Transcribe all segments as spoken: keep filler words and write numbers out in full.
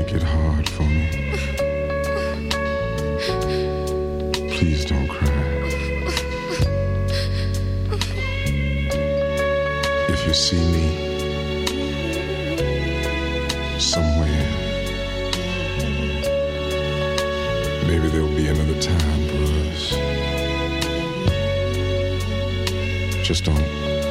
make it hard for me. Please don't cry. If you see me somewhere, maybe there'll be another time for us. Just don't,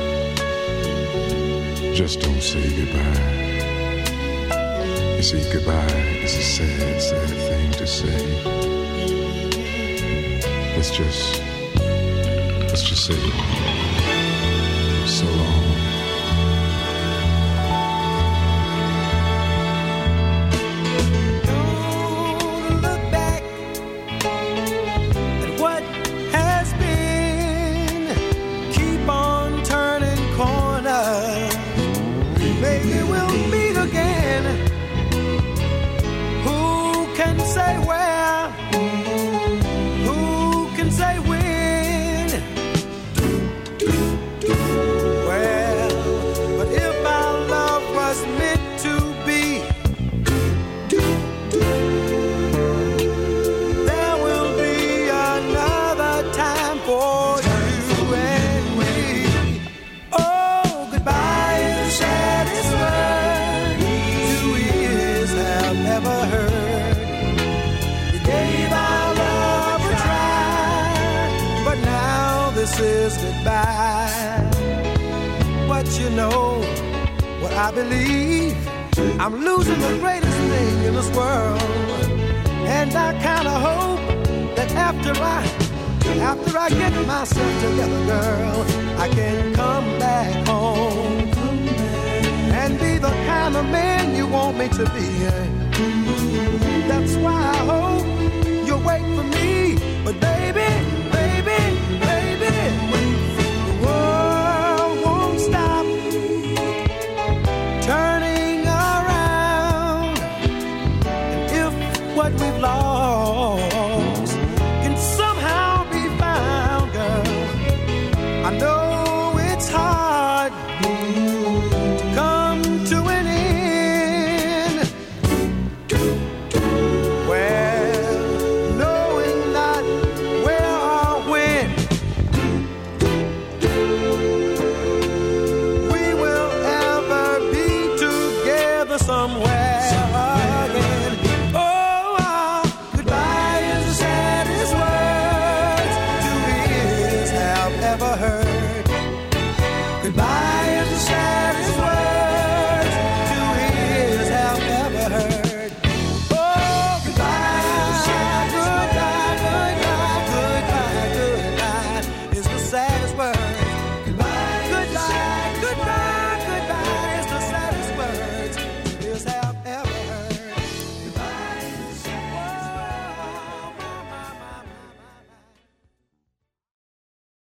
just don't say goodbye. You see, goodbye is a sad, sad thing to say. Let's just, let's just say so long. Don't look back at what has been. Keep on turning corners. Maybe we'll meet again. Who can say where? Who can say when? Well, but if our love was meant to be, there will be another time for you and me. Oh, goodbye is the saddest word two ears have ever heard. We gave our love a try, but now this is goodbye. But you know what I believe, I'm losing the greatest thing in this world. And I kinda hope that after I, after I get myself together, girl, I can come back home and be the kind of man you want me to be.